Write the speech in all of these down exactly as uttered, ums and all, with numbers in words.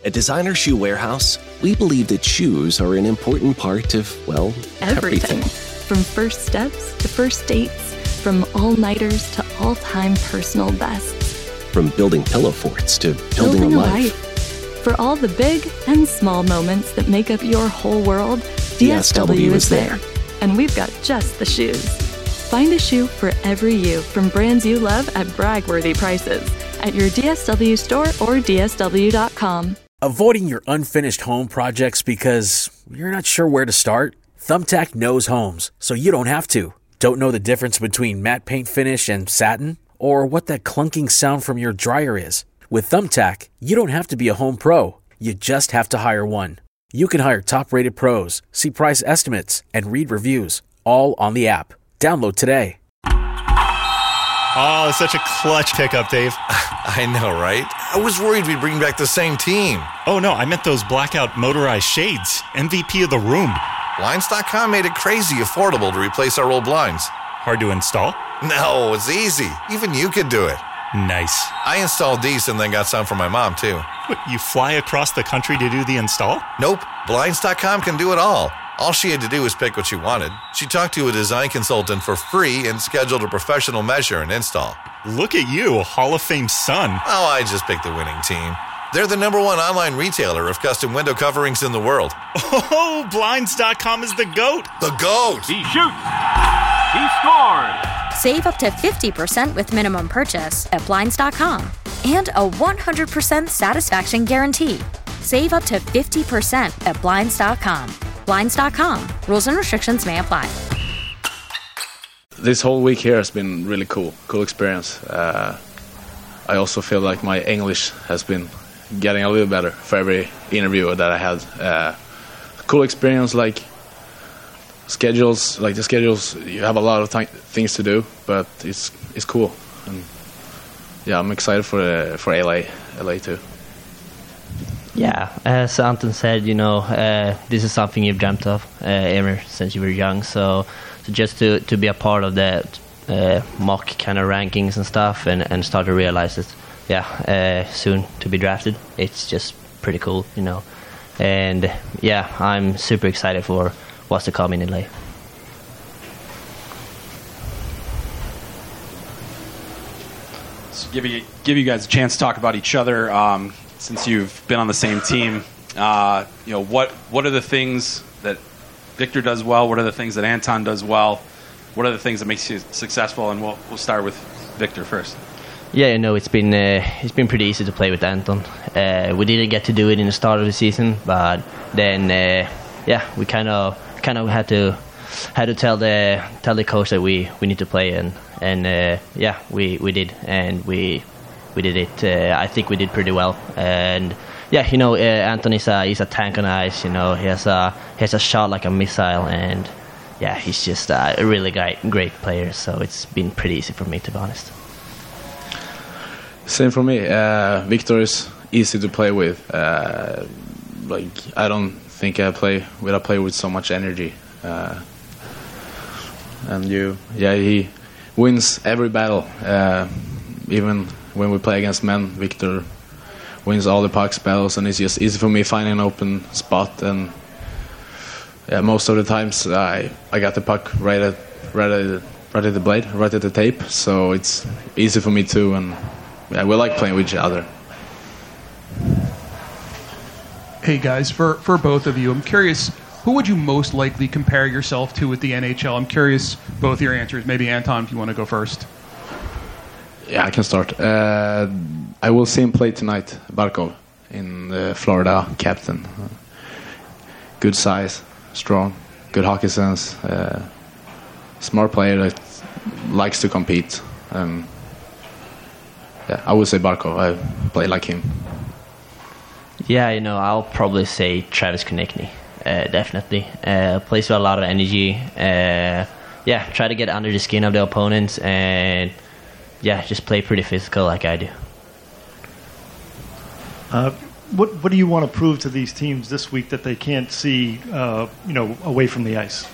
At Designer Shoe Warehouse, we believe that shoes are an important part of, well, everything. Everything. From first steps to first dates, from all-nighters to all-time personal bests. From building pillow forts to building, Building a a life. life. For all the big and small moments that make up your whole world, D S W is there. And we've got just the shoes. Find a shoe for every you from brands you love at brag-worthy prices at your D S W store or D S W dot com. Avoiding your unfinished home projects because you're not sure where to start? Thumbtack knows homes, so you don't have to. Don't know the difference between matte paint finish and satin? Or what that clunking sound from your dryer is? With Thumbtack, you don't have to be a home pro. You just have to hire one. You can hire top-rated pros, see price estimates, and read reviews, all on the app. Download today. Oh, such a clutch pickup, Dave. I know, right? I was worried we'd bring back the same team. Oh, no, I meant those blackout motorized shades. M V P of the room. Blinds dot com made it crazy affordable to replace our old blinds. Hard to install? No, it's easy. Even you could do it. Nice. I installed these and then got some for my mom, too. What, you fly across the country to do the install? Nope. Blinds dot com can do it all. All she had to do was pick what she wanted. She talked to a design consultant for free and scheduled a professional measure and install. Look at you, a Hall of Fame son. Oh, I just picked the winning team. They're the number one online retailer of custom window coverings in the world. Oh, Blinds dot com is the GOAT. The GOAT! He shoots. He scores. Save up to fifty percent with minimum purchase at Blinds dot com. And a one hundred percent satisfaction guarantee. Save up to fifty percent at Blinds dot com. Blinds dot com. Rules and restrictions may apply. This whole week here has been really cool. Cool experience. Uh, I also feel like my English has been getting a little better for every interview that I had. Uh, cool experience, like schedules, like the schedules. You have a lot of th- things to do, but it's it's cool. And yeah, I'm excited for uh, for L A, L A too. Yeah, as Anton said, you know, uh, this is something you've dreamt of uh, ever since you were young. So, so just to, to be a part of the uh, mock kind of rankings and stuff, and, and start to realize that, yeah, uh, soon to be drafted, it's just pretty cool, you know. And yeah, I'm super excited for what's to come in L A. So give you give you guys a chance to talk about each other. Um, Since you've been on the same team, uh, you know, what what are the things that Victor does well? What are the things that Anton does well? What are the things that makes you successful? And we'll we'll start with Victor first. Yeah, you know, it's been uh, it's been pretty easy to play with Anton. Uh, we didn't get to do it in the start of the season, but then uh, yeah, we kind of kind of had to had to tell the tell the coach that we, we need to play, and and uh, yeah, we, we did, and we. We did it. Uh, I think we did pretty well, and yeah, you know, uh, Anton is a he's a tank on ice. You know, he has a he has a shot like a missile, and yeah, he's just a really great great player. So it's been pretty easy for me, to be honest. Same for me. Uh, Victor is easy to play with. Uh, like I don't think I play with a player with so much energy. Uh, and you, yeah, he wins every battle, uh, even. When we play against men, Victor wins all the pucks battles, and it's just easy for me finding an open spot. And yeah, most of the times I I got the puck right at right at right at the blade, right at the tape. So it's easy for me too, and yeah, we like playing with each other. Hey guys, for for both of you, I'm curious, who would you most likely compare yourself to at the N H L? I'm curious both your answers. Maybe Anton, if you want to go first. Yeah, I can start. Uh, I will see him play tonight, Barkov, in the Florida captain. Uh, good size, strong, good hockey sense, uh, smart player that likes to compete. Um, yeah, I would say Barkov. I play like him. Yeah, you know, I'll probably say Travis Konechny, uh, definitely. Uh, plays with a lot of energy. Uh, yeah, try to get under the skin of the opponents, and yeah, just play pretty physical like I do. Uh, what what do you want to prove to these teams this week that they can't see, uh, you know, away from the ice?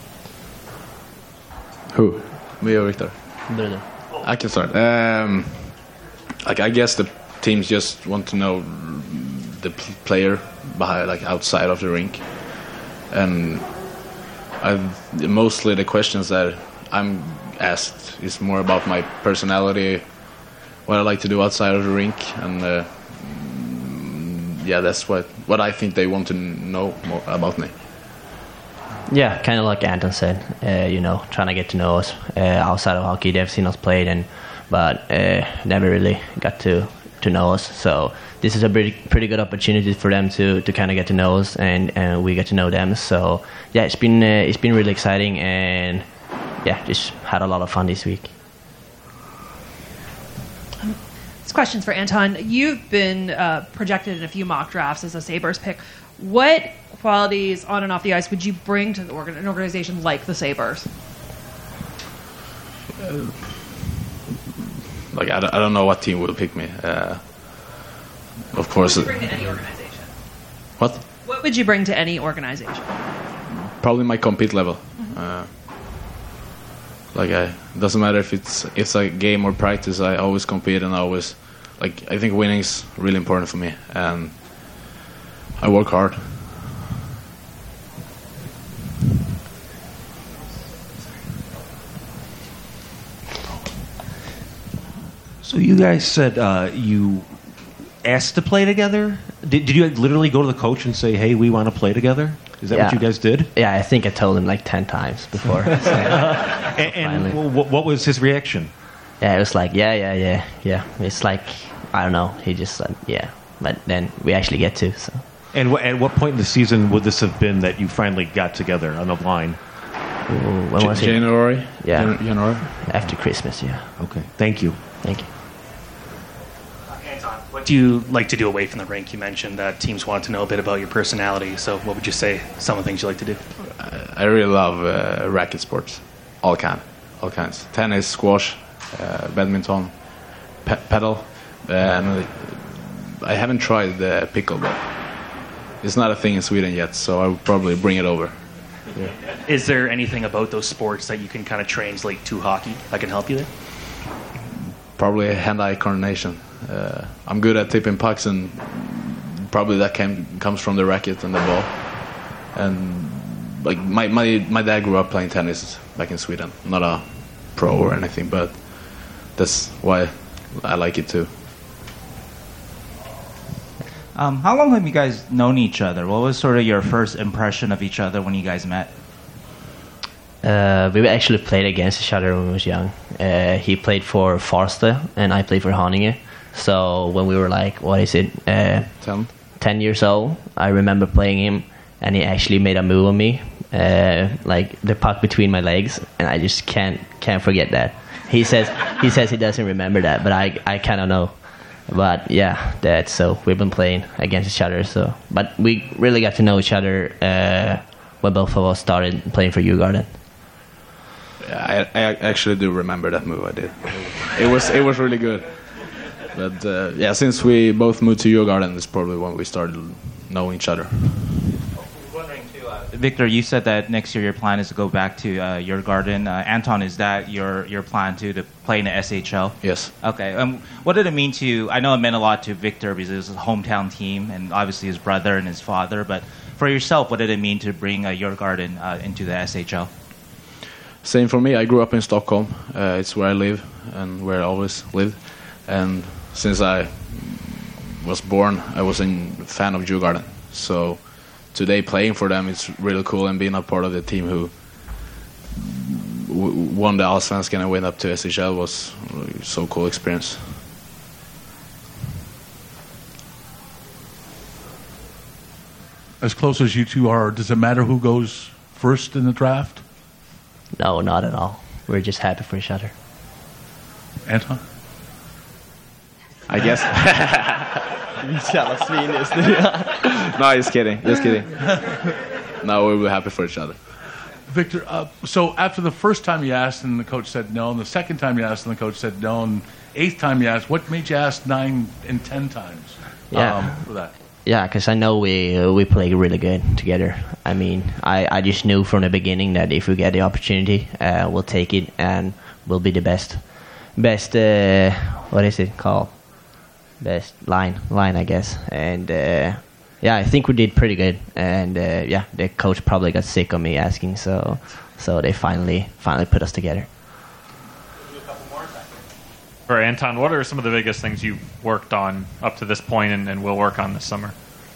Who? Me or Victor? Brother. I can start. Um, like I guess the teams just want to know the player behind, like outside of the rink, and I've mostly the questions that I'm asked is more about my personality, what I like to do outside of the rink, and uh, yeah, that's what what I think they want to know more about me. Yeah, kind of like Anton said, uh, you know, trying to get to know us uh, outside of hockey. They've seen us play, and but uh, never really got to, to know us. So this is a pretty pretty good opportunity for them to, to kind of get to know us, and, and we get to know them. So yeah, it's been uh, it's been really exciting, and yeah, just had a lot of fun this week. This question's for Anton. You've been uh, projected in a few mock drafts as a Sabres pick. What qualities on and off the ice would you bring to the organ- an organization like the Sabres? Uh, like I don't, I don't know what team will pick me. Uh, of course. What would you bring to any organization? What? What would you bring to any organization? Probably my compete level. Mm-hmm. Uh, like I, it doesn't matter if it's it's a game or practice. I always compete, and I always like. I think winning is really important for me, and I work hard. So you guys said uh, you asked to play together? Did, did you literally go to the coach and say, hey, we want to play together? Is that yeah. what you guys did? Yeah, I think I told him like ten times before. So, and and w- what was his reaction? Yeah, it was like, yeah, yeah, yeah, yeah. It's like, I don't know. He just said, yeah. But then we actually get to, so. And w- at what point in the season would this have been that you finally got together on the line? Ooh, when J- was it? January? Yeah. Jan- January? After Christmas, yeah. Okay. Thank you. Thank you. Anton, what do you like to do away from the rink? You mentioned that teams want to know a bit about your personality. So what would you say some of the things you like to do? I really love uh, racket sports. All kind. All kinds. Tennis, squash, uh, badminton, pe- pedal. Uh, and I haven't tried the pickleball. It's not a thing in Sweden yet, so I would probably bring it over. Yeah. Is there anything about those sports that you can kind of translate to hockey that can help you there? Probably hand-eye coordination. Uh, I'm good at tipping pucks, and probably that came, comes from the racket and the ball. And like my, my my dad grew up playing tennis back in Sweden. Not a pro or anything, but that's why I like it too. Um, how long have you guys known each other? What was sort of your first impression of each other when you guys met? Uh, we actually played against each other when we was young. Uh, he played for Farsta, and I played for Haninge. So when we were like, what is it, uh, ten? ten years old, I remember playing him, and he actually made a move on me, uh, like the puck between my legs, and I just can't can't forget that. He says he says he doesn't remember that, but I I kind of know. But yeah, that's so we've been playing against each other. So, but we really got to know each other uh, when both of us started playing for Djurgården. I, I actually do remember that move I did. It was it was really good. But uh, yeah, since we both moved to Djurgården, it's probably when we started knowing each other. Victor, you said that next year your plan is to go back to uh, Djurgården. Uh, Anton, is that your, your plan to, to play in the S H L? Yes. Okay. Um, what did it mean to you? I know it meant a lot to Victor because it was his hometown team and obviously his brother and his father. But for yourself, what did it mean to bring uh, Djurgården uh, into the S H L? Same for me. I grew up in Stockholm. Uh, it's where I live and where I always lived. And since I was born, I was a fan of Djurgården. So today playing for them, it's really cool, and being a part of the team who w- won the Allsvenskan and went up to S H L was really so cool experience. As close as you two are, does it matter who goes first in the draft? No, not at all. We're just happy for each other. Anton? I guess. No, just kidding. Just kidding. No, we were happy for each other. Victor, uh, so after the first time you asked and the coach said no, and the second time you asked and the coach said no, and eighth time you asked, what made you ask nine and ten times Yeah. um, for that? Yeah, because I know we uh, we play really good together. I mean, I, I just knew from the beginning that if we get the opportunity, uh, we'll take it and we'll be the best, best. Uh, what is it called? best line line I guess. And uh, yeah, I think we did pretty good. And uh, yeah, the coach probably got sick of me asking, so so they finally finally put us together. For Anton, what are some of the biggest things you've worked on up to this point and, and will work on this summer?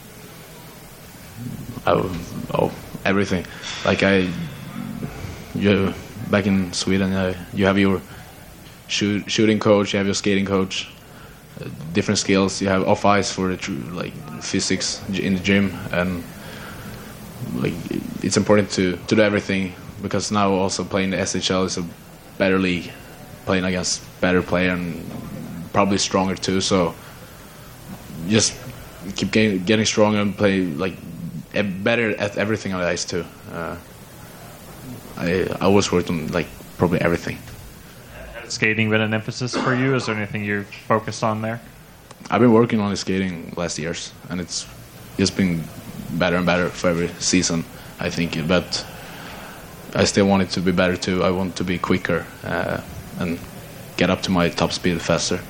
Oh, oh, everything. Like I, you back in Sweden, uh, you have your shoot, shooting coach, you have your skating coach, uh, different skills. You have off ice for the true, like physics in the gym, and like it's important to to do everything, because now also playing the S H L is a better league, playing against better player and probably stronger too. So just keep getting, getting stronger and play like better at everything on the ice too. Uh, I I always worked on like probably everything. Has skating been an emphasis for you? Is there anything you're focused on there? I've been working on the skating last years, and it's just been better and better for every season, I think. But I still want it to be better too. I want to be quicker uh, and get up to my top speed faster.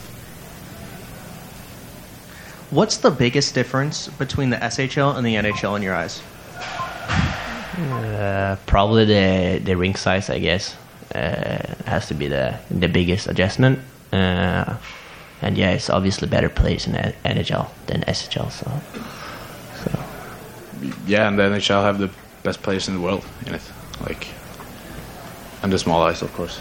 What's the biggest difference between the S H L and the N H L in your eyes? Uh, probably the the rink size, I guess, uh, has to be the the biggest adjustment. Uh, and yeah, it's obviously better players in the N H L than S H L. So, so. Yeah, and the N H L have the best players in the world in it, like, and the small ice, of course.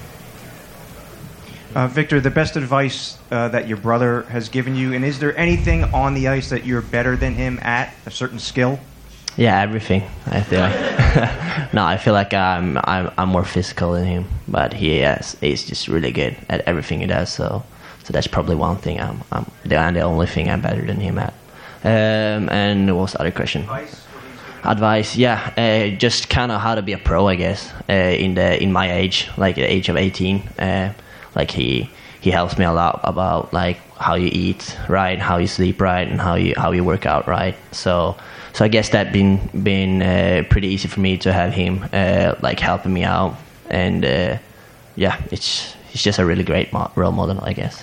Uh, Victor, the best advice uh, that your brother has given you, and is there anything on the ice that you're better than him at, a certain skill? Yeah, everything. I feel like no, I feel like I'm I'm I'm more physical than him, but he is he's just really good at everything he does. So so that's probably one thing I'm I'm the, the only thing I'm better than him at. Um, and what was the other question? Advice. Advice, yeah, uh, just kind of how to be a pro, I guess. Uh, in the in my age, like the age of eighteen. Uh, Like he he helps me a lot about like how you eat right, how you sleep right, and how you how you work out right. So so I guess that been been uh, pretty easy for me to have him uh, like helping me out, and uh, yeah, it's he's just a really great mo- role model, I guess.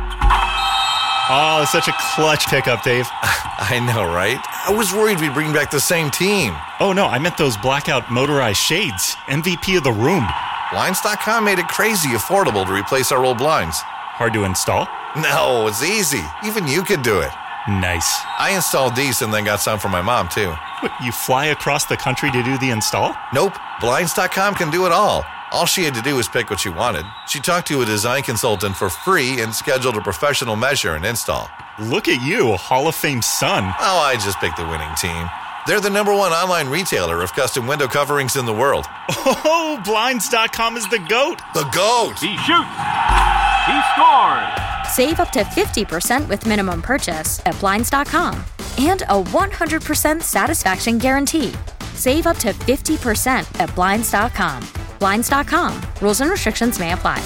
Oh, such a clutch pickup, Dave. I know, right? I was worried we'd bring back the same team. Oh no, I meant those blackout motorized shades. M V P of the room. Blinds dot com made it crazy affordable to replace our old blinds. Hard to install? No, it's easy. Even you could do it. Nice. I installed these and then got some for my mom, too. What, you fly across the country to do the install? Nope. Blinds dot com can do it all. All she had to do was pick what she wanted. She talked to a design consultant for free and scheduled a professional measure and install. Look at you, a Hall of Fame son. Oh, I just picked the winning team. They're the number one online retailer of custom window coverings in the world. Oh, Blinds dot com is the GOAT. The GOAT. He shoots. He scores. Save up to fifty percent with minimum purchase at Blinds dot com. And a one hundred percent satisfaction guarantee. Save up to fifty percent at Blinds dot com. Blinds dot com. Rules and restrictions may apply.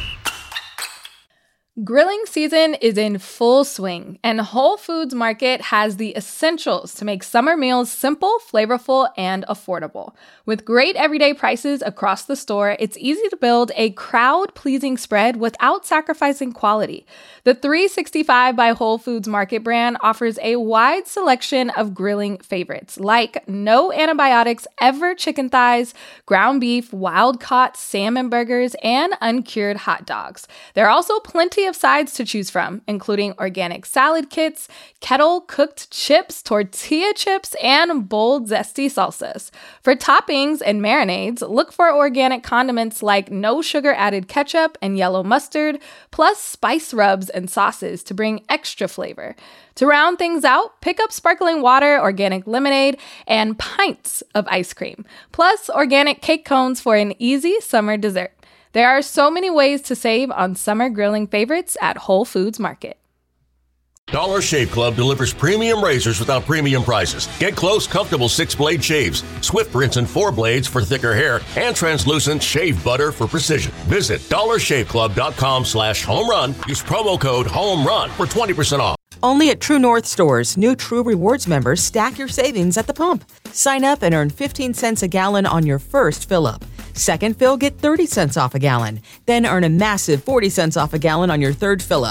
Grilling season is in full swing, and Whole Foods Market has the essentials to make summer meals simple, flavorful, and affordable. With great everyday prices across the store, it's easy to build a crowd-pleasing spread without sacrificing quality. The three sixty-five by Whole Foods Market brand offers a wide selection of grilling favorites, like no antibiotics ever chicken thighs, ground beef, wild-caught salmon burgers, and uncured hot dogs. There are also plenty of sides to choose from, including organic salad kits, kettle-cooked chips, tortilla chips, and bold, zesty salsas. For toppings and marinades, look for organic condiments like no sugar-added ketchup and yellow mustard, plus spice rubs and sauces to bring extra flavor. To round things out, pick up sparkling water, organic lemonade, and pints of ice cream, plus organic cake cones for an easy summer dessert. There are so many ways to save on summer grilling favorites at Whole Foods Market. Dollar Shave Club delivers premium razors without premium prices. Get close, comfortable six-blade shaves, swift rinse and four blades for thicker hair, and translucent shave butter for precision. Visit dollar shave club dot com slash home run. Use promo code HOMERUN for twenty percent off. Only at True North stores, new True Rewards members stack your savings at the pump. Sign up and earn fifteen cents a gallon on your first fill-up. Second fill, get thirty cents off a gallon. Then earn a massive forty cents off a gallon on your third fill-up.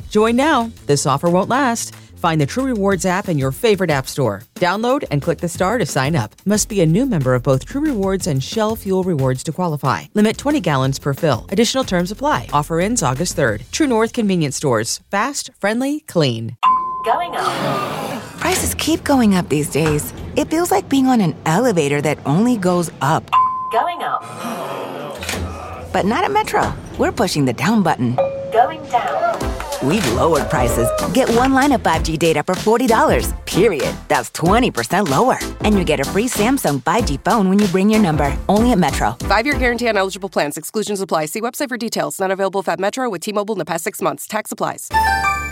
Join now. This offer won't last. Find the True Rewards app in your favorite app store. Download and click the star to sign up. Must be a new member of both True Rewards and Shell Fuel Rewards to qualify. Limit twenty gallons per fill. Additional terms apply. Offer ends August third. True North Convenience Stores. Fast, friendly, clean. Going up. Prices keep going up these days. It feels like being on an elevator that only goes up. Going up. But not at Metro. We're pushing the down button. Going down. We've lowered prices. Get one line of five G data for forty dollars, period. That's twenty percent lower. And you get a free Samsung five G phone when you bring your number. Only at Metro. Five-year guarantee on eligible plans. Exclusions apply. See website for details. Not available if at Metro with T-Mobile in the past six months. Tax applies.